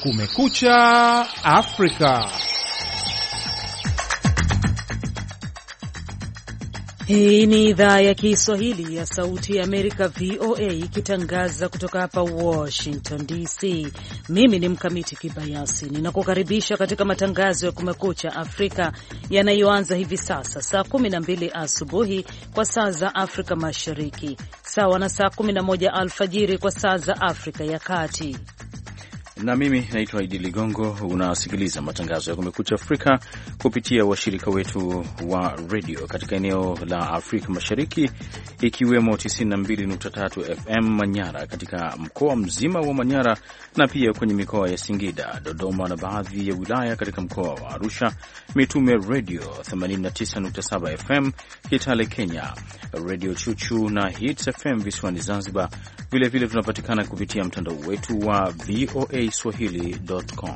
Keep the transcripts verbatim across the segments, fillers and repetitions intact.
Kumekucha Afrika. Hii ni idhaa ya Kiswahili ya Sauti ya Amerika, V O A, ikitangaza kutoka hapa Washington D C. Mimi ni Mkamiti Kibayasi, ninakukaribisha katika matangazo ya Kumekucha Afrika yanayoanza hivi sasa saa kumi na mbili asubuhi kwa saa za Afrika Mashariki, sawa na saa kumi na moja alfajiri kwa saa za Afrika ya Kati. Na mimi naitwa Idi Ligongo. Unasikiliza matangazo ya Kumekucha Afrika kupitia washirika wetu wa radio katika eneo la Afrika Mashariki, ikiwemo tisini na mbili nukta tatu F M Manyara katika mkoa mzima wa Manyara, na pia kwenye mikoa ya Singida, Dodoma na baadhi ya wilaya katika mkoa wa Arusha, Mitume Radio themanini na tisa nukta saba F M Kitale Kenya, Radio Chuchu na Hits F M visiwani Zanzibar. Vilevile tunapatikana kupitia mtandao wetu wa V O A Swahili dot com.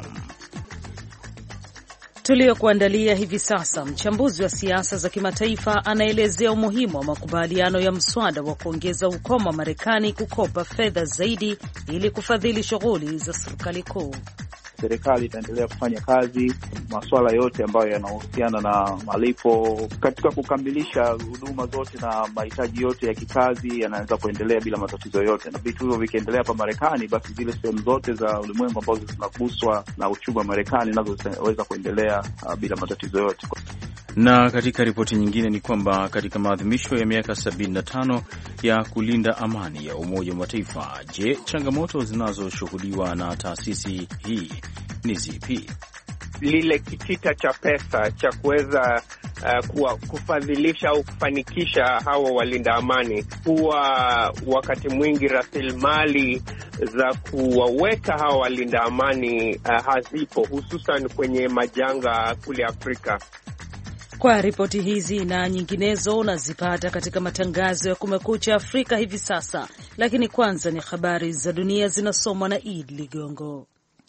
Tuliokuandalia hivi sasa, mchambuzi wa siasa za kimataifa anaelezea umuhimu wa makubaliano ya mswada wa kuongeza ukomo wa Marekani kukopa fedha zaidi ili kufadhili shughuli za serikali kuu. Serikali itaendelea kufanya kazi masuala yote ambayo yanahusiana na malipo katika kukamilisha huduma zote na mahitaji yote ya kikazi yanaweza kuendelea bila matatizo yote, na vitu hivyo vikiendelea hapa Marekani, basi zile sehemu zote za ulimwengu ambazo zinaguswa na uchumi wa Marekani nazo zitaweza kuendelea uh, bila matatizo yote. Na katika ripoti nyingine ni kwamba katika maadhimisho ya miaka sabini na tano ya kulinda amani ya Umoja wa Mataifa, je, changamoto zinazoshuhudiwa na taasisi hii ni zipi? Lile kitita cha pesa cha kuweza uh, kufadhilisha au kufanikisha hawa walinda amani, huwa wakati mwingi rasilimali za kuwaweka hawa walinda amani uh, hazipo, hususan kwenye majanga kule Afrika. Kwa ripoti hizi na nyinginezo unazipata katika matangazo ya Kumekucha Afrika hivi sasa, lakini kwanza ni habari za dunia zinasomwa na Id Ligongo.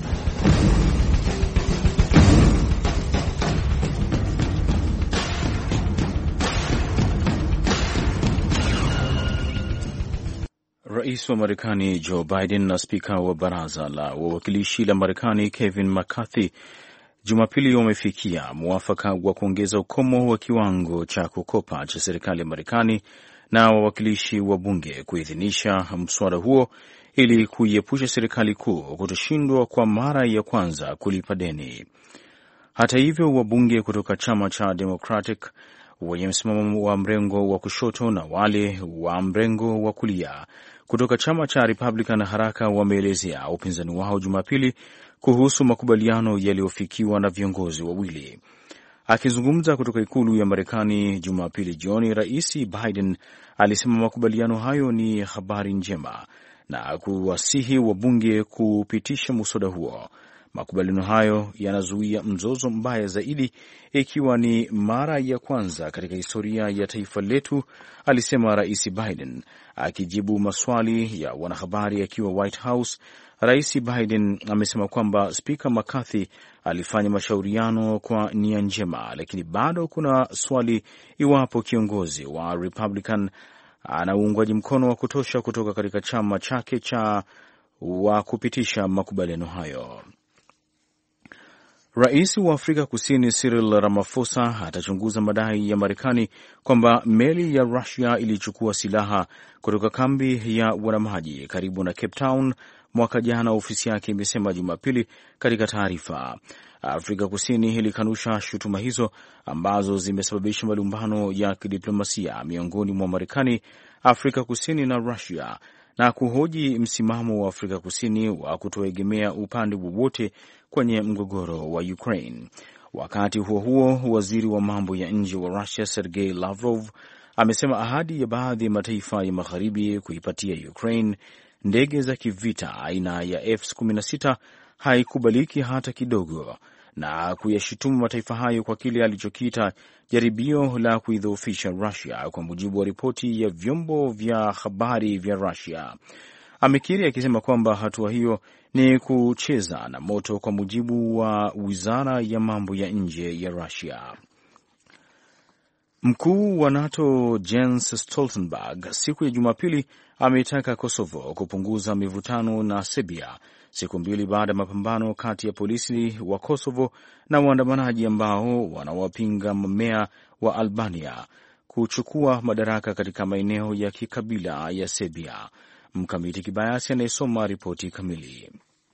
Rais wa Marekani Joe Biden na spika wa baraza la wawakilishi la Marekani Kevin McCarthy Jumapili wamefikia mwafaka wa kuongeza ukomo wa kiwango cha kukopa cha serikali ya Marekani na wawakilishi wa bunge kuidhinisha mswada huo ili kuiepusha serikali kuu kutoshindwa kwa mara ya kwanza kulipa deni. Hata hivyo, wabunge kutoka chama cha Democratic wenye msimamo wa mrengo wa kushoto na wale wa mrengo wa kulia kutoka chama cha Republican haraka wameelezea upinzani wao Jumapili kuhusu makubaliano yaliyofikiwa na viongozi wawili. Akizungumza kutoka ikulu ya Marekani Jumapili jioni, Rais Biden alisema makubaliano hayo ni habari njema na kuwasihi wabunge kupitisha muswada huo. Makubaliano hayo yanazuia mzozo mbaya zaidi, ikiwa ni mara ya kwanza katika historia ya taifa letu, alisema Rais Biden akijibu maswali ya wanahabari akiwa White House. Rais Biden amesema kwamba Spika McCarthy alifanya mashauriano kwa nia njema, lakini bado kuna swali iwapo kiongozi wa Republican ana uungwaji mkono wa kutosha kutoka katika chama chake cha wa kupitisha makubaliano hayo. Rais wa Afrika Kusini Cyril Ramaphosa atachunguza madai ya Marekani kwamba meli ya Russia ilichukua silaha kutoka kambi ya wanamaji karibu na Cape Town mwaka jana, ofisi yake imesema Jumapili katika taarifa. Afrika Kusini ilikanusha shutuma hizo ambazo zimesababisha malumbano ya kidiplomasia miongoni mwa Marekani, Afrika Kusini na Russia, na kuhoji msimamo wa Afrika Kusini wa kutoegemea upande wowote kwenye mgogoro wa Ukraine. Wakati huo huo, waziri wa mambo ya nje wa Russia Sergei Lavrov amesema ahadi ya baadhi ya mataifa ya magharibi kuipatia Ukraine ndege za kivita aina ya F kumi na sita haikubaliki hata kidogo, na kuyashutumu mataifa hayo kwa kile alichokiita jaribio la kuidhoofisha Russia, kwa mujibu wa ripoti ya vyombo vya habari vya Russia. Amekiri akisema kwamba hatua hiyo ni kucheza na moto, kwa mujibu wa wizara ya mambo ya nje ya Russia. Mkuu wa NATO Jens Stoltenberg siku ya Jumapili ameitaka Kosovo kupunguza mivutano na Serbia siku mbili baada ya mapambano kati ya polisi wa Kosovo na waandamanaji ambao wanawapinga meya wa Albania kuchukua madaraka katika maeneo ya kikabila ya Serbia. Mkamiti Kibayasi anayesoma ripoti kamili.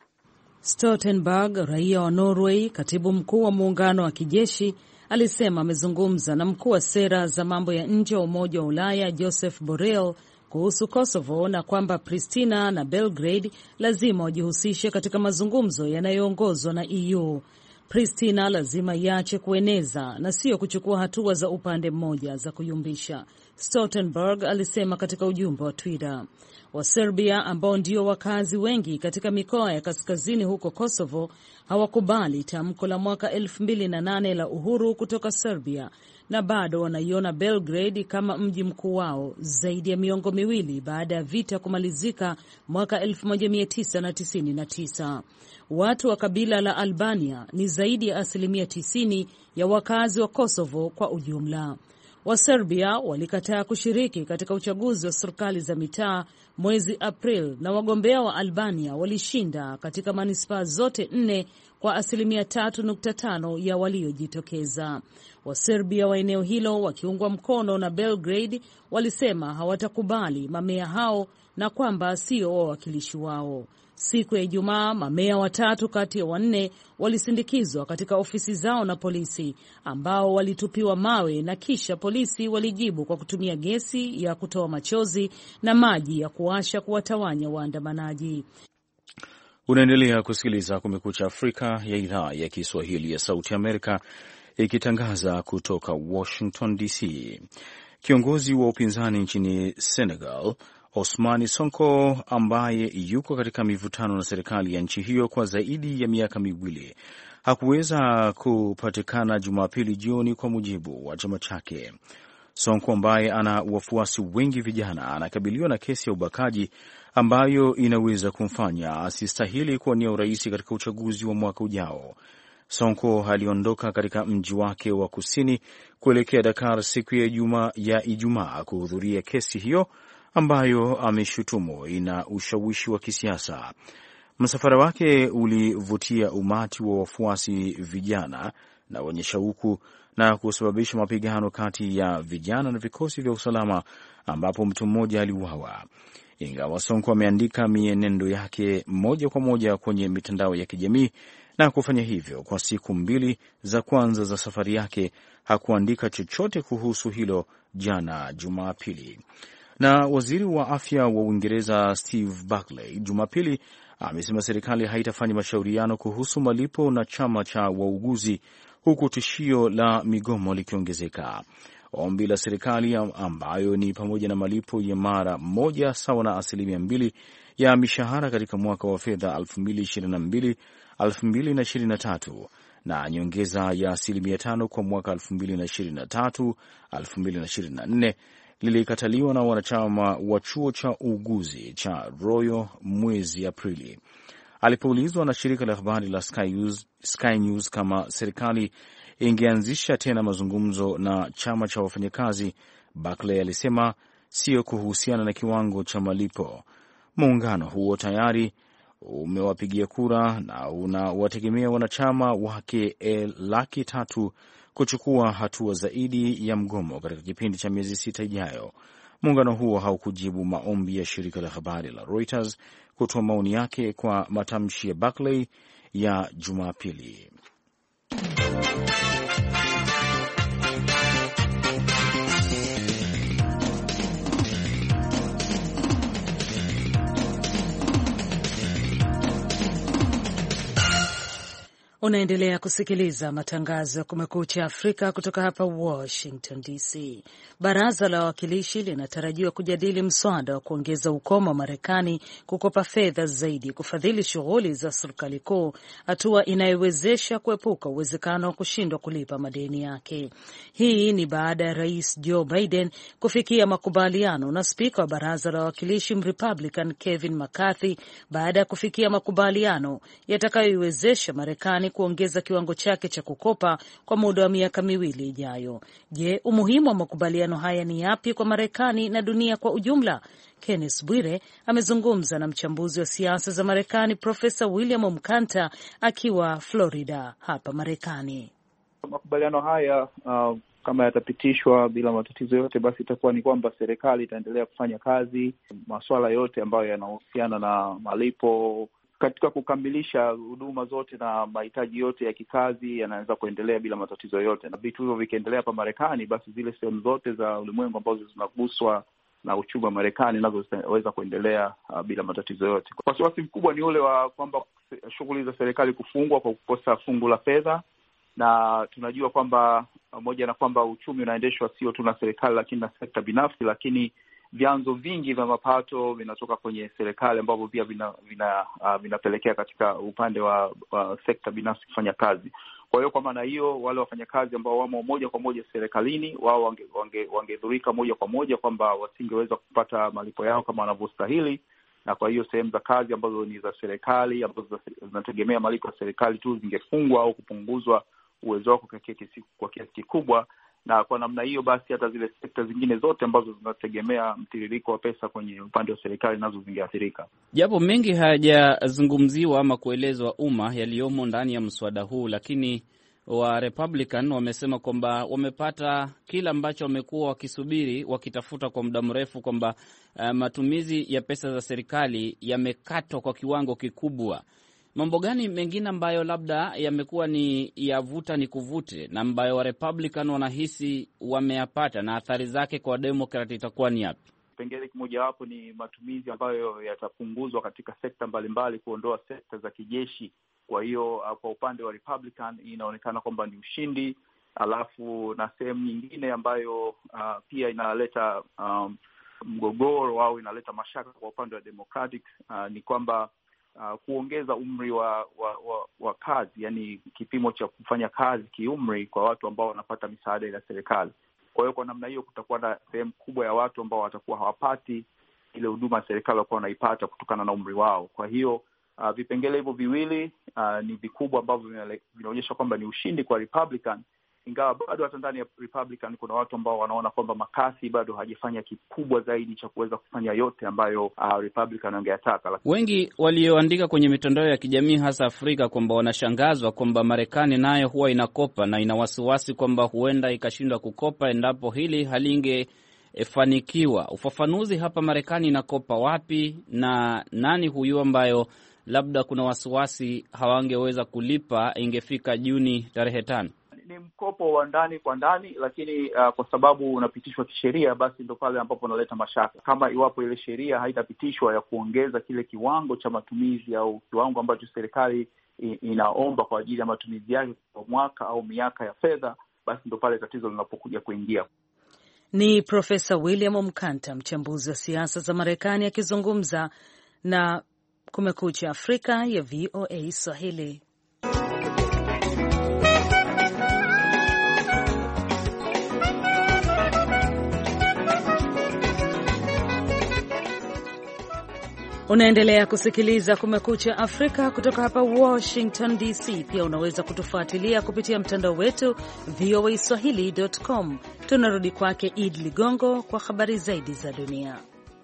Stoltenberg, raia wa Norway, katibu mkuu wa muungano wa kijeshi, alisema amezungumza na mkuu wa sera za mambo ya nje wa Umoja wa Ulaya Joseph Borrell kuhusu Kosovo na kwamba Pristina na Belgrade lazima wajihusishe katika mazungumzo yanayoongozwa na E U. Pristina lazima iache kueneza na sio kuchukua hatua za upande mmoja za kuyumbisha, Stoltenberg alisema katika ujumbe wa Twitter. Wa Serbia ambao ndio wakazi wengi katika mikoa ya kaskazini huko Kosovo hawakubali tamko la mwaka elfu mbili na nane la uhuru kutoka Serbia na bado wanaiona Belgrade kama mji mkuu wao zaidi ya miongo miwili baada ya vita kumalizika mwaka elfu moja mia tisa tisini na tisa. Watu wa kabila la Albania ni zaidi ya asilimia tisini ya wakazi wa Kosovo kwa ujumla. Waserbia walikataa kushiriki katika uchaguzi wa serikali za mitaa mwezi April na wagombea wa Albania walishinda katika manispaa zote nne kwa asilimia tatu nukta tano ya waliojitokeza. Waserbia wa eneo hilo wakiungwa mkono na Belgrade walisema hawatakubali mamea hao na kwamba sio wawakilishi wao. Siku ya Ijumaa, mamea watatu kati ya wanne walisindikizwa katika ofisi zao na polisi ambao walitupiwa mawe na kisha polisi walijibu kwa kutumia gesi ya kutoa machozi na maji ya kuwasha kuwatawanya waandamanaji. Unaendelea kusikiliza Kumekucha Afrika ya idhaa ya Kiswahili ya Sauti Amerika ikitangaza kutoka Washington D C. Kiongozi wa upinzani nchini Senegal Ousmane Sonko ambaye yuko katika mivutano na serikali ya nchi hiyo kwa zaidi ya miaka miwili hakuweza kupatikana Jumapili jioni kwa mujibu wa chama chake. Sonko ambaye ana wafuasi wengi vijana anakabiliwa na kesi ya ubakaji ambayo inaweza kumfanya asistahili kuwania urais katika uchaguzi wa mwaka ujao. Sonko aliondoka katika mji wake wa kusini kuelekea Dakar siku ya Ijumaa ya Ijumaa kuhudhuria kesi hiyo ambayo ameshutumu ina ushawishi wa kisiasa. Msafara wake ulivutia umati wa wafuasi vijana na wenye shauku na kusababisha mapigano kati ya vijana na vikosi vya usalama ambapo mtu mmoja aliuawa. Ingawa Sonko ameandika mienendo yake moja kwa moja kwenye mitandao ya kijamii na kufanya hivyo kwa siku mbili za kwanza za safari yake, hakuandika chochote kuhusu hilo jana Jumapili. Na waziri wa afya wa Uingereza Steve Barclay Jumapili amesema serikali haitafanya mashauriano kuhusu malipo na chama cha wauguzi huku tishio la migomo likiongezeka. Ombi la serikali ambayo ni pamoja na malipo ya mara moja sawa na asilimia mbili ya mishahara katika mwaka wa fedha elfu mbili ishirini na mbili elfu mbili ishirini na tatu na nyongeza ya asilimia tano kwa mwaka elfu mbili ishirini na tatu elfu mbili ishirini na nne lilikataliwa na wanachama wa chuo cha uuguzi cha Royal mwezi Aprili. Alipoulizwa na shirika la habari la Sky News, Sky News kama serikali ingeanzisha tena mazungumzo na chama cha wafanyakazi, Barclay alisema sio kuhusiana na kiwango cha malipo. Muungano huo tayari umewapigia kura na unawategemea wanachama wake laki tatu kuchukua hatua zaidi ya mgomo katika kipindi cha miezi sita ijayo. Muungano huo haukujibu maombi ya shirika la habari la Reuters kutoa maoni yake kwa matamshi ya Barclay ya Jumapili. Unaendelea kusikiliza matangazo ya Kumekucha Afrika kutoka hapa Washington D C. Baraza la Wawakilishi linatarajiwa kujadili mswada wa kuongeza ukomo wa Marekani kukopa fedha zaidi kufadhili shughuli za serikali kuu, hatua inayowezesha kuepuka uwezekano wa kushindwa kulipa madeni yake. Hii ni baada ya Rais Joe Biden kufikia makubaliano na spika wa Baraza la Wawakilishi Mrepublican Kevin McCarthy baada ya kufikia makubaliano yatakayoiwezesha Marekani kuongeza kiwango chake cha kukopa kwa muda wa miaka miwili ijayo. Je, umuhimu wa makubaliano haya ni yapi kwa Marekani na dunia kwa ujumla? Kenneth Bwire amezungumza na mchambuzi wa siasa za Marekani Profesa William Mkanta akiwa Florida hapa Marekani. Makubaliano haya uh, kama yatapitishwa bila matatizo yote, basi itakuwa ni kwamba serikali itaendelea kufanya kazi, masuala yote ambayo yanahusiana na malipo katika kukamilisha huduma zote na mahitaji yote ya kikazi yanaweza kuendelea bila matatizo yote. Na vitu hivyo vikiendelea hapa Marekani, basi zile sehemu zote za ulimwengu ambazo zinaguswa na uchumi wa Marekani nazo zitaweza kuendelea uh, bila matatizo yote. Wasiwasi mkubwa ni ule wa kwamba shughuli za serikali kufungwa kwa kukosa fungu la fedha, na tunajua kwamba pamoja na kwamba uchumi unaendeshwa sio tu na serikali lakini na sekta binafsi, lakini vyanzo vingi vya mapato vinatoka kwenye serikali ambavyo pia vina, vina, uh, vinapelekea katika upande wa, wa sekta binafsi kufanya kazi. Kwa hiyo kwa maana hiyo, wale wafanyakazi ambao wamo moja kwa moja serikalini, wao wangedhurika wange, wange moja kwa moja kwamba wasingeweza kupata malipo yao kama wanavyostahili, na kwa hiyo sehemu za kazi ambazo ni za serikali ambazo zinategemea malipo ya serikali tu zingefungwa au kupunguzwa uwezo wako kwa kiasi kikubwa, na kwa namna hiyo basi hata zile sekta zingine zote ambazo zinategemea mtiririko wa pesa kwenye upande wa serikali nazo zingeathirika. Japo mengi hayajazungumziwa ama kuelezwa umma yaliyomo ndani ya mswada huu, lakini wa Republican wamesema kwamba wamepata kila ambacho wamekuwa wakisubiri wakitafuta kwa muda mrefu, kwamba uh, matumizi ya pesa za serikali yamekatwa kwa kiwango kikubwa. Mambo gani mengine ambayo labda yamekuwa ni yavuta ni kuvute na ambayo wa Republican wanahisi wameyapata na athari zake kwa Democrat itakuwa ni yapi? Pengine kimoja wapo ni matumizi ambayo yatapunguzwa katika sekta mbalimbali, kuondoa sekta za kijeshi. Kwa hiyo kwa upande wa Republican inaonekana kwamba ni ushindi. Alafu na sehemu nyingine ambayo uh, pia inaleta um, mgogoro au inaleta mashaka kwa upande wa Democratic uh, ni kwamba Uh, kuongeza umri wa wa, wa wa kazi, yani kipimo cha kufanya kazi kiumri kwa watu ambao wanapata misaada ya serikali. Kwa hiyo kwa namna hiyo kutakuwa na sehemu kubwa ya watu ambao watakuwa hawapati ile huduma ya serikali walikuwa wanaipata kutokana na umri wao. Kwa hiyo uh, vipengele hivyo viwili uh, ni vikubwa ambavyo vinaonyesha kwamba ni ushindi kwa Republican, ingawa bado hata ndani ya Republican kuna watu ambao wanaona kwamba makasi bado hajafanya kikubwa zaidi cha kuweza kufanya yote ambayo uh, Republican angeyataka. Wengi walioandika kwenye mitandao ya kijamii hasa Afrika kwamba wanashangazwa kwamba Marekani nayo huwa inakopa na ina wasiwasi kwamba huenda ikashindwa kukopa endapo hili halingefanikiwa. Ufafanuzi hapa, Marekani inakopa wapi na nani huyu ambayo labda kuna wasiwasi hawangeweza kulipa ingefika Juni tarehe tano? Ni mkopo wa ndani kwa ndani, lakini uh, kwa sababu unapitishwa kisheria, basi ndo pale ambapo unaleta mashaka. Kama iwapo ile sheria haitapitishwa ya kuongeza kile kiwango cha matumizi au kiwango ambacho serikali inaomba kwa ajili ya matumizi yake kwa mwaka au miaka ya fedha, basi ndo pale tatizo linapokuja kuingia. Ni Profesa William Mkanta, mchambuzi wa siasa za Marekani, akizungumza na Kumekucha Afrika ya V O A Swahili. Unaendelea kusikiliza Kumekucha Afrika kutoka hapa Washington D C. Pia unaweza kutufuatilia kupitia mtandao wetu V O A Swahili dot com. Tunarudi kwake Id Ligongo kwa habari zaidi za dunia.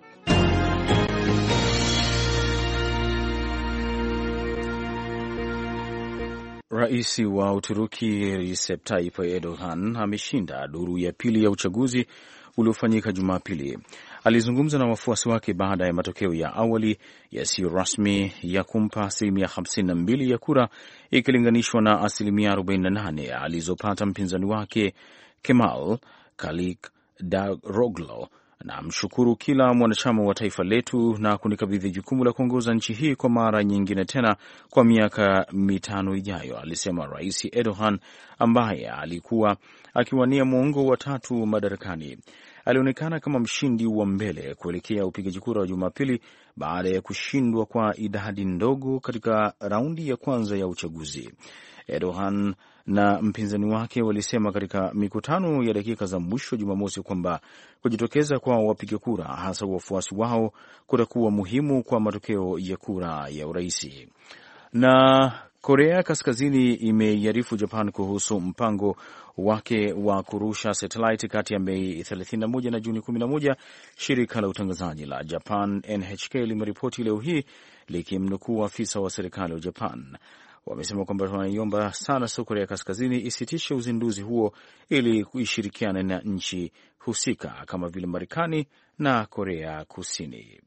Rais wa Uturuki Recep Tayyip Erdogan ameshinda duru ya pili ya uchaguzi uliofanyika Jumapili. Alizungumza na wafuasi wake baada ya matokeo ya awali yasiyo rasmi ya kumpa asilimia hamsini na mbili ya kura ikilinganishwa na asilimia arobaini na nane alizopata mpinzani wake Kemal Kılıçdaroğlu. Na mshukuru kila mwanachama wa taifa letu na kunikabidhi jukumu la kuongoza nchi hii kwa mara nyingine tena kwa miaka mitano ijayo, alisema Rais Erdogan ambaye alikuwa akiwania muongo wa tatu madarakani. Alionekana kama mshindi wa mbele kuelekea upigaji kura wa Jumapili baada ya kushindwa kwa idadi ndogo katika raundi ya kwanza ya uchaguzi. Erdogan na mpinzani wake walisema katika mikutano ya dakika za mwisho Jumamosi kwamba kujitokeza kwa wapiga kura, hasa wafuasi wao, kutakuwa muhimu kwa matokeo ya kura ya uraisi. Na Korea Kaskazini imeiarifu Japan kuhusu mpango wake wa kurusha satelaiti kati ya Mei thelathini na moja na Juni kumi na moja. Shirika la utangazaji la Japan N H K limeripoti leo hii likimnukuu afisa wa serikali wa Japan. Wamesema kwamba wanaiomba sana Korea Kaskazini isitishe uzinduzi huo ili kuishirikiana na nchi husika kama vile Marekani na Korea Kusini.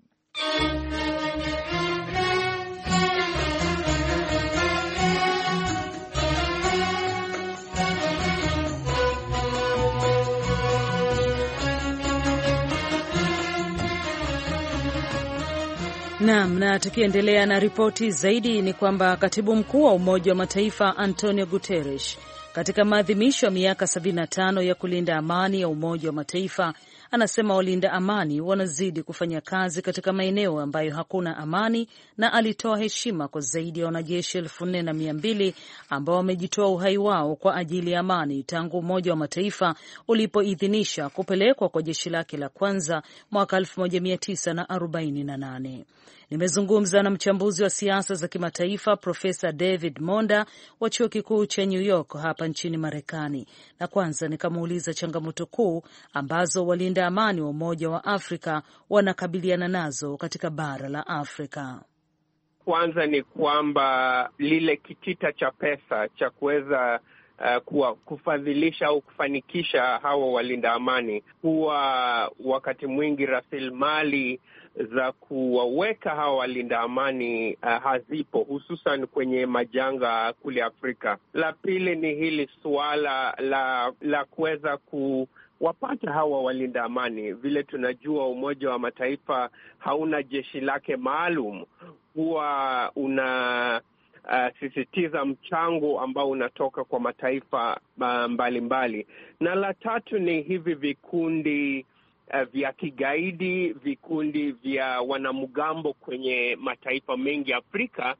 Naam, na tukiendelea na ripoti zaidi ni kwamba katibu mkuu wa Umoja wa Mataifa Antonio Guterres katika maadhimisho ya miaka sabini na tano ya kulinda amani ya Umoja wa Mataifa anasema walinda amani wanazidi kufanya kazi katika maeneo ambayo hakuna amani, na alitoa heshima kwa zaidi ya wanajeshi elfu nne na mia mbili ambao wamejitoa uhai wao kwa ajili ya amani tangu Umoja wa Mataifa ulipoidhinisha kupelekwa kwa jeshi lake la kwanza mwaka elfu moja mia tisa na arobaini na nane. Nimezungumza na mchambuzi wa siasa za kimataifa Profesa David Monda wa chuo kikuu cha New York hapa nchini Marekani, na kwanza nikamuuliza changamoto kuu ambazo walinda amani wa Umoja wa Afrika wanakabiliana nazo katika bara la Afrika. Kwanza ni kwamba lile kitita cha pesa cha kuweza uh, kuwa kufadhilisha au kufanikisha hawa walinda amani, huwa wakati mwingi rasilimali za kuwaweka hawa walinda amani uh, hazipo, hususan kwenye majanga kule Afrika. La pili ni hili suala la la kuweza kuwapata hawa walinda amani. Vile tunajua Umoja wa Mataifa hauna jeshi lake maalum, huwa una uh, sisitiza mchango ambao unatoka kwa mataifa mbalimbali mbali. Na la tatu ni hivi vikundi Uh, vya kigaidi, vikundi vya wanamgambo kwenye mataifa mengi Afrika,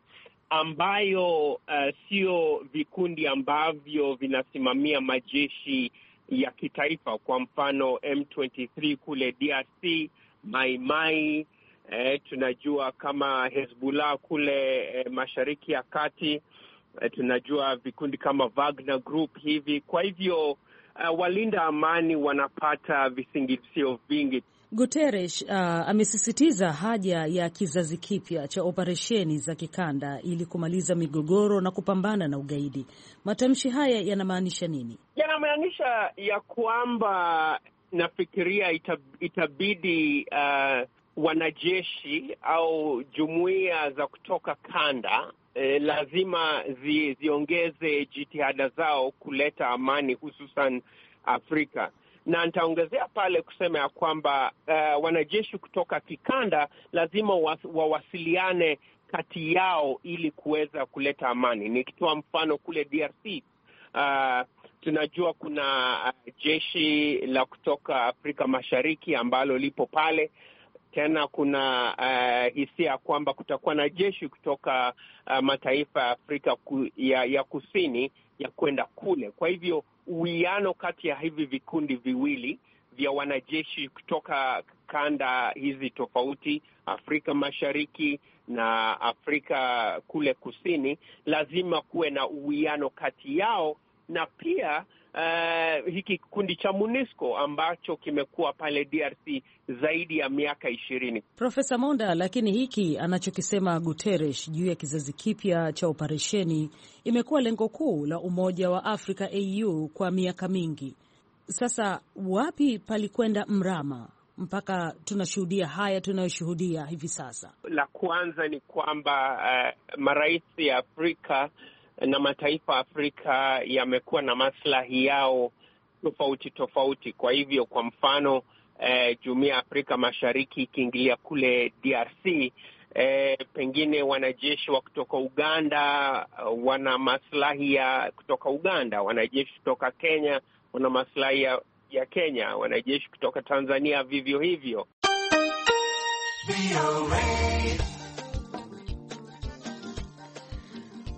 ambayo uh, sio vikundi ambavyo vinasimamia majeshi ya kitaifa. Kwa mfano M ishirini na tatu kule D R C, Mai Mai, eh, tunajua kama Hezbollah kule eh, Mashariki ya Kati, eh, tunajua vikundi kama Wagner Group hivi. Kwa hivyo Uh, walinda amani wanapata visingizio vingi. Guterres uh, amesisitiza haja ya kizazi kipya cha operesheni za kikanda ili kumaliza migogoro na kupambana na ugaidi. Matamshi haya yanamaanisha nini? Yanamaanisha ya kwamba nafikiria itab, itabidi uh, wanajeshi au jumuiya za kutoka kanda Eh, lazima zi, ziongeze jitihada zao kuleta amani hususan Afrika. Na nitaongezea pale kusema ya kwamba uh, wanajeshi kutoka kikanda lazima wawasiliane kati yao ili kuweza kuleta amani. Nikitoa mfano kule D R C, uh, tunajua kuna uh, jeshi la kutoka Afrika Mashariki ambalo lipo pale. Tena kuna uh, hisia kwamba kutakuwa na jeshi kutoka uh, mataifa ya Afrika ku, ya, ya kusini ya kwenda kule. Kwa hivyo uwiano kati ya hivi vikundi viwili vya wanajeshi kutoka kanda hizi tofauti, Afrika Mashariki na Afrika kule kusini, lazima kuwe na uwiano kati yao. Na pia uh, hiki kikundi cha MONUSCO ambacho kimekuwa pale D R C zaidi ya miaka ishirini. Profesa Monda, lakini hiki anachokisema Guterres juu ya kizazi kipya cha operesheni imekuwa lengo kuu la Umoja wa Afrika A U kwa miaka mingi. Sasa wapi palikwenda mrama mpaka tunashuhudia haya tunayoshuhudia hivi sasa? La kwanza ni kwamba uh, marais ya Afrika na mataifa Afrika yamekuwa na maslahi yao tofauti tofauti. Kwa hivyo kwa mfano eh, Jumuiya ya Afrika Mashariki ikiingilia kule D R C, eh, pengine wanajeshi wa kutoka Uganda uh, wana maslahi ya kutoka Uganda, wanajeshi kutoka Kenya wana maslahi ya, ya Kenya, wanajeshi kutoka Tanzania vivyo hivyo.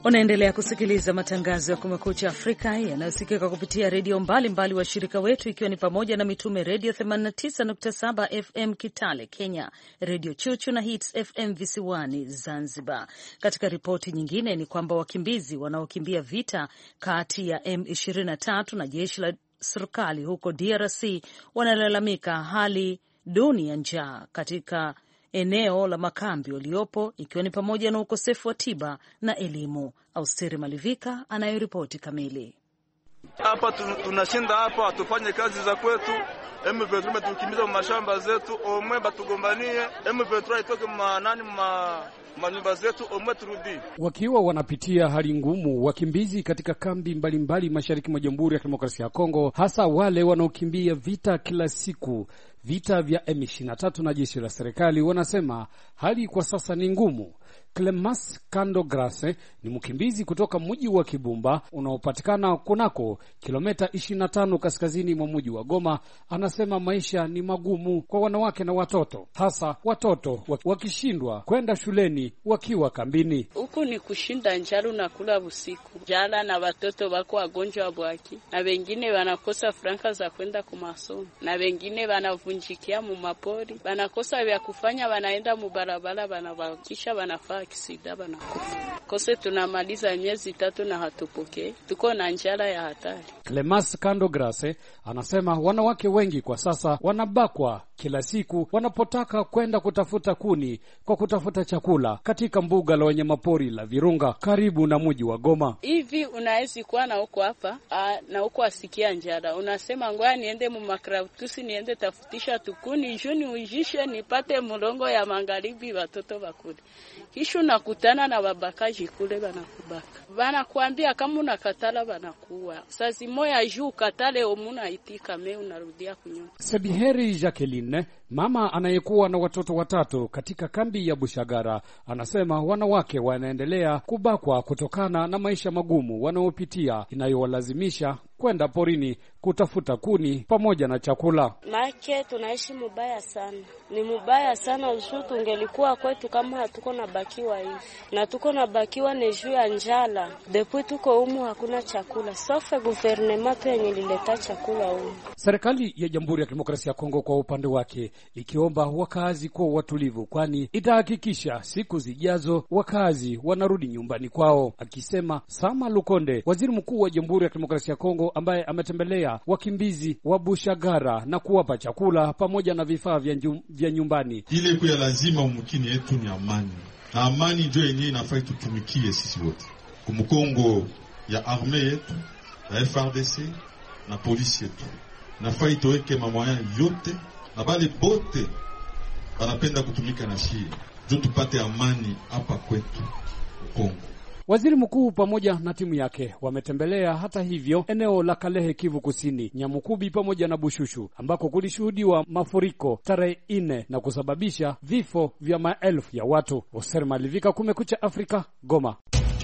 Unaendelea kusikiliza matangazo ya Kumekucha Afrika yanayosikika kupitia redio mbalimbali wa shirika wetu, ikiwa ni pamoja na Mitume Redio themanini na tisa nukta saba F M Kitale Kenya, Redio Chuchu na Hits F M visiwani Zanzibar. Katika ripoti nyingine ni kwamba wakimbizi wanaokimbia vita kati ya M ishirini na tatu na jeshi la serikali huko D R C wanalalamika hali duni ya njaa katika eneo la makambi waliopo, ikiwa ni pamoja na ukosefu wa tiba na elimu. Austeri Malivika anayoripoti kamili. Hapa tunashinda hapa, tufanye kazi za kwetu. M ishirini na tatu tukimbiza mashamba zetu, omwe batugombanie. M ishirini na tatu itoke manani ma manyumba zetu, omwe turudi. Wakiwa wanapitia hali ngumu, wakimbizi katika kambi mbalimbali mbali mashariki mwa Jamhuri ya Kidemokrasia ya Kongo, hasa wale wanaokimbia vita kila siku, vita vya M ishirini na tatu na jeshi la serikali, wanasema hali kwa sasa ni ngumu. Clemas Kando Grace ni mkimbizi kutoka mji wa Kibumba unaopatikana kunako kilomita ishirini na tano kaskazini mwa mji wa Goma. Anasema maisha ni magumu kwa wanawake na watoto, hasa watoto wakishindwa kwenda shuleni wakiwa kambini. Huku ni kushinda njala na kula usiku. Njala na watoto wako wagonjwa bwaki. Na wengine wanakosa franka za kwenda kwa masomo. Na wengine wanavunjikia mu mapori. Wanakosa vya kufanya, wanaenda mu barabara, wanabakisha wanafaa kisida banakufa. Kose tunamaliza miezi tatu na hatupokee. Tuko na njala ya hatari. Clemas Kando Grace anasema wanawake wengi kwa sasa wanabakwa kila siku wanapotaka kwenda kutafuta kuni kwa kutafuta chakula katika mbuga la wanyamapori la Virunga karibu na mji wa Goma. Hivi unawezi kuwa na huko hapa na huko asikia njala, unasema ngoja niende mu makrautusi niende tafutisha tukuni juni ujishe nipate mulongo ya magharibi watoto bakule. Kisha nakutana na babakaji kule banakubaka. Banakuambia kama unakatala banakuwa. Sasa moya juu katale omuna itika me unarudia kunyumba. Sabiheri Jacqueline, mama anayekuwa na watoto watatu katika kambi ya Bushagara, anasema wanawake wanaendelea kubakwa kutokana na maisha magumu wanaopitia inayowalazimisha kwenda porini kutafuta kuni pamoja na chakula. Make tunaishi mubaya sana. Ni mubaya sana ushu tungelikuwa kwetu kama hatuko na bakiwa hivi. Na tuko na bakiwa ni juu ya njala. Depuis tuko humu hakuna chakula. Sofe gouvernement yenye lileta chakula humu. Serikali ya Jamhuri ya Kidemokrasia ya Kongo kwa upande wake ikiomba wakazi kwa watulivu, kwani itahakikisha siku zijazo wakazi wanarudi nyumbani kwao. Akisema Sama Lukonde, waziri mkuu wa Jamhuri ya Kidemokrasia ya Kongo ambaye ametembelea wakimbizi wa Bushagara na kuwapa chakula pamoja na vifaa vya, vya nyumbani. Ile kwa lazima mkini yetu ni amani. Na amani ndio yenyewe inafaa tutumikie sisi wote. Kumkongo ya arme yetu, ya F R D C na polisi yetu. Nafaa itoweke mamwaya yote na bali bote wanapenda kutumika na shii. Ndio tupate amani hapa kwetu Kongo. Waziri mkuu pamoja na timu yake wametembelea hata hivyo eneo la Kalehe, Kivu Kusini, Nyamukubi pamoja na Bushushu ambako kulishuhudiwa mafuriko tarehe nne na kusababisha vifo vya maelfu ya watu. Oser Malivika, Kumekucha Afrika, Goma.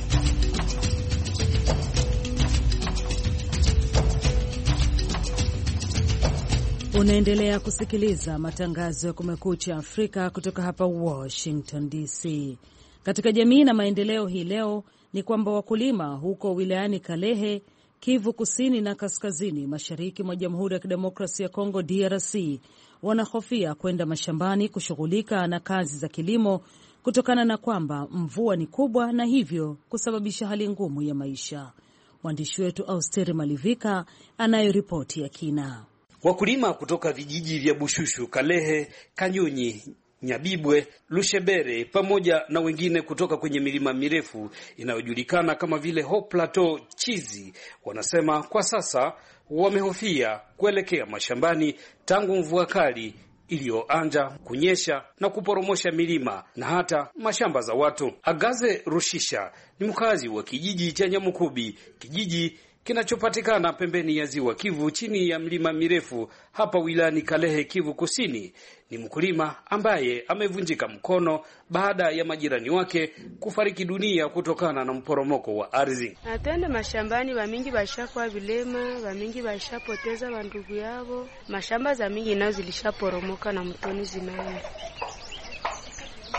Unaendelea kusikiliza matangazo ya Kumekucha Afrika kutoka hapa Washington D C. Katika jamii na maendeleo hii leo ni kwamba wakulima huko wilayani Kalehe, Kivu Kusini na Kaskazini Mashariki mwa Jamhuri ya Kidemokrasia ya Kongo D R C wanahofia kwenda mashambani kushughulika na kazi za kilimo kutokana na kwamba mvua ni kubwa na hivyo kusababisha hali ngumu ya maisha. Mwandishi wetu Austeri Malivika anayo ripoti ya kina. Wakulima kutoka vijiji vya Bushushu, Kalehe, Kanyunyi, Nyabibwe, Lushebere pamoja na wengine kutoka kwenye milima mirefu inayojulikana kama vile Haut Plateau Chizi wanasema kwa sasa wamehofia kuelekea mashambani tangu mvua kali iliyoanza kunyesha na kuporomosha milima na hata mashamba za watu. Agaze Rushisha ni mkazi wa kijiji cha Nyamukubi, kijiji kinachopatikana pembeni ya ziwa Kivu chini ya mlima mirefu hapa wilayani Kalehe, Kivu Kusini. Ni mkulima ambaye amevunjika mkono baada ya majirani wake kufariki dunia kutokana na mporomoko wa ardhi. Atende mashambani wa mingi bashakuwa vilema, wa mingi bashapoteza wandugu yao. Mashamba za mingi nao zilishaporomoka na mtoni zinaenda.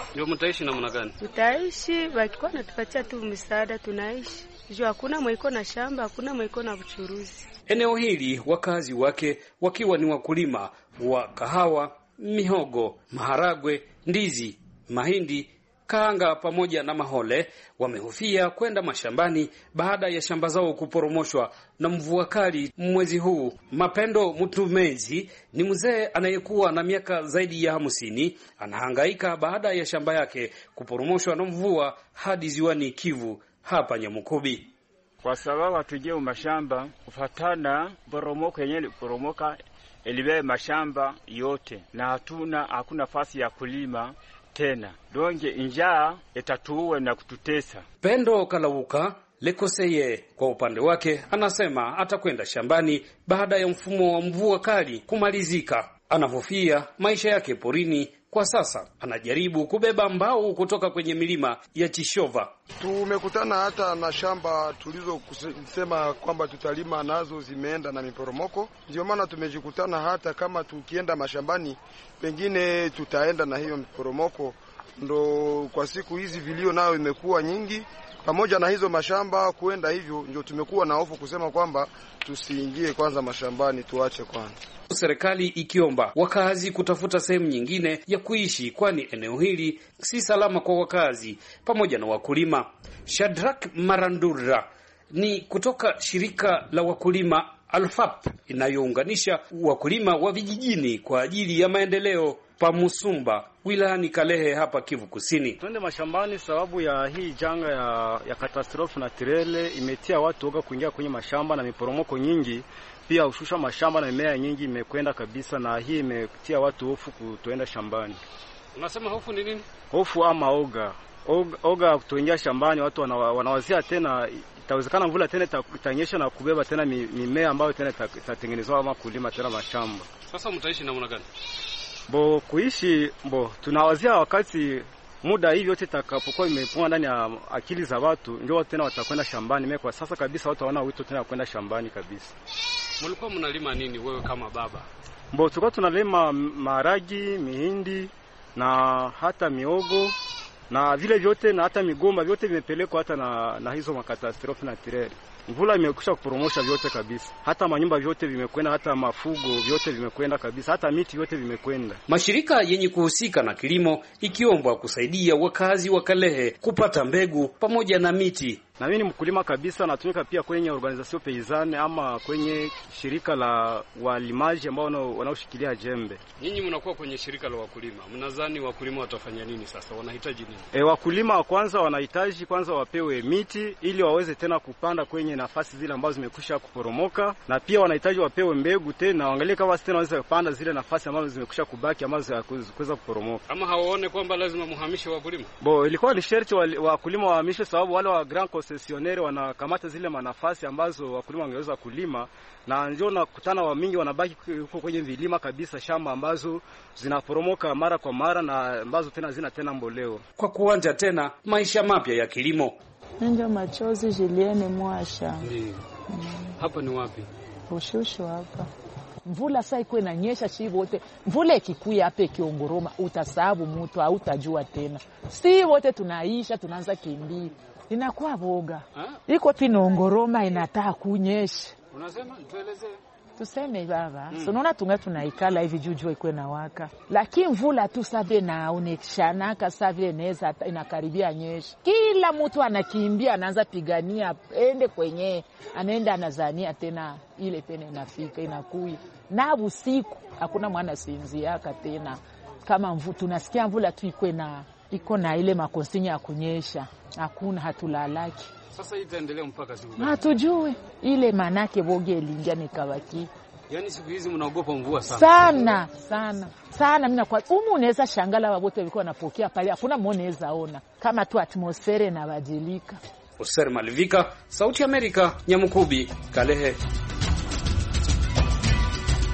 Ndio mtaishi namna gani? Tutaishi wakikuwa natupatia tu msaada tunaishi. Juu hakuna mwiko na shamba, hakuna mwiko na uchuruzi. Eneo hili wakazi wake wakiwa ni wakulima wa kahawa, mihogo, maharagwe, ndizi, mahindi, kaanga pamoja na mahole wamehofia kwenda mashambani baada ya shamba zao kuporomoshwa na mvua kali mwezi huu. Mapendo Mtumezi ni mzee anayekuwa na miaka zaidi ya hamsini, anahangaika baada ya shamba yake kuporomoshwa na mvua hadi ziwani Kivu hapa Nyamukubi. Kwa sababu hatujie mashamba kufatana boromoko yenyewe poromoka elibe mashamba yote na hatuna hakuna nafasi ya kulima tena. Donge njaa itatuue na kututesa. Pendo Kalauka Lekoseye kwa upande wake anasema atakwenda shambani baada ya mfumo wa mvua kali kumalizika. Anahofia maisha yake porini. Kwa sasa anajaribu kubeba mbao kutoka kwenye milima ya Chishova. Tumekutana hata na shamba tulizo kusema kwamba tutalima nazo zimeenda na miporomoko. Ndio maana tumejikutana hata kama tukienda mashambani pengine tutaenda na hiyo miporomoko. Ndo kwa siku hizi vilio nayo imekuwa nyingi. Pamoja na hizo mashamba kuenda hivyo ndio tumekuwa na hofu kusema kwamba tusiingie kwanza mashambani, tuache kwanza. Serikali ikiomba wakazi kutafuta sehemu nyingine ya kuishi kwani eneo hili si salama kwa wakazi pamoja na wakulima. Shadrack Marandura ni kutoka shirika la wakulima Alfap inayounganisha wakulima wa vijijini kwa ajili ya maendeleo pa Musumba wilayani Kalehe hapa Kivu Kusini. Twende mashambani sababu ya hii janga ya, ya katastrofe na tirele imetia watu oga kuingia kwenye mashamba na miporomoko nyingi. Pia ushusha mashamba na mimea nyingi imekwenda kabisa na hii imetia watu hofu kutoenda shambani. Unasema hofu ni nini? Hofu ama oga. Oga, oga kutoingia shambani watu wanawa, wanawazia tena itawezekana mvula tena itanyesha na kubeba tena mimea ambayo tena itatengenezwa ama kulima tena mashamba. Sasa mtaishi namna gani? Bo kuishi bo tunawazia wakati muda hivi yote takapokuwa imepungua ndani ya akili za watu ndio tena watakwenda shambani. Mimi kwa sasa kabisa watu hawana wito tena kwenda shambani kabisa. Mlikuwa mnalima nini wewe kama baba? Bo tulikuwa tunalima maharagi, mihindi na hata miogo na vile vyote na hata migomba vyote vimepelekwa hata na, na hizo makatastrofe na tireli. Mvula imekusha kupromosha vyote kabisa. Hata manyumba vyote vimekwenda, hata mafugo vyote vimekwenda kabisa, hata miti vyote vimekwenda. Mashirika yenye kuhusika na kilimo ikiombwa kusaidia wakazi wa Kalehe kupata mbegu pamoja na miti. Na mimi ni mkulima kabisa, natumika pia kwenye organization paysanne ama kwenye shirika la walimaji ambao wanaoshikilia jembe. Nyinyi mnakuwa kwenye shirika la wakulima. Mnadhani wakulima watafanya nini sasa? Wanahitaji nini? E, wakulima wa kwanza wanahitaji kwanza wapewe miti ili waweze tena kupanda kwenye nafasi zile ambazo zimekwisha kuporomoka, na pia wanahitaji wapewe mbegu tena waangalie kama tena waweze kupanda zile nafasi ambazo zimekwisha kubaki ambazo haziweza kuporomoka. Kama hawaone kwamba lazima muhamishe wakulima. Bo ilikuwa ni sharti wakulima wahamishe sababu wale wa grand concessionnaire wanakamata zile manafasi ambazo wakulima wangeweza kulima, na ndio nakutana wa mingi wanabaki huko kwenye vilima kabisa, shamba ambazo zinaporomoka mara kwa mara na ambazo tena zina tena mboleo. Kwa kuanza tena maisha mapya ya kilimo. Ndio machozi Julienne Mwasha. Ndiyo. Mm. Hapa ni wapi? Ushushu hapa. Mvula sasa iko inanyesha shivo wote. Mvula ikikuya hapa ikiongoroma utasabu mtu au utajua tena. Si wote tunaisha tunaanza kimbia. Inakuwa boga. Iko pinaongoroma inataka kunyesha. Unasema tueleze. Tuseme baba, mm. Sonona tunga tunaikala hivi juju iko na waka. Lakini mvula tu sabe na onekshana ka sabe neza inakaribia nyesha. Kila mtu anakimbia anaanza pigania ende kwenye anaenda anazania tena ile pene inafika inakui. Na usiku hakuna mwana sinziaka tena. Kama mvua tunasikia mvula tu iko na iko na ile makonsinya ya kunyesha. Hakuna hatulalaki. Sasa itaendelea mpaka siku gani? Hatujui. Ile manake boge ilingia nikawaki. Yaani siku hizi mnaogopa mvua sana. Sana, sana. Sana mimi kwa umu unaweza shangala wabote walikuwa wanapokea pale. Hakuna muoneza ona kama tu atmosfera inabadilika. Oser Malivika, Sauti Amerika, Nyamukubi, Kalehe.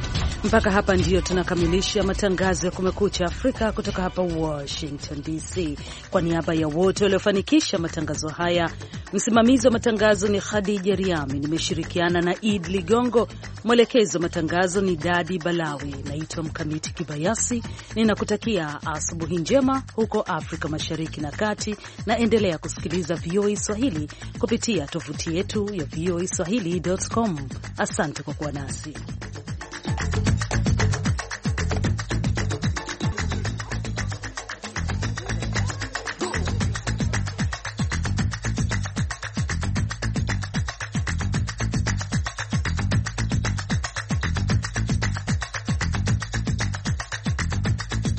Mpaka hapa ndiyo tunakamilisha matangazo ya Kumekucha Afrika kutoka hapa Washington D C. Kwa niaba ya wote waliofanikisha matangazo haya, msimamizi wa matangazo ni Khadija Riami, nimeshirikiana na Id Ligongo, mwelekezo wa matangazo ni Dadi Balawi. Naitwa Mkamiti Kibayasi, ninakutakia asubuhi njema huko Afrika Mashariki na Kati, na endelea kusikiliza V O A Swahili kupitia tovuti yetu ya voa swahili dot com. Asante kwa kuwa nasi.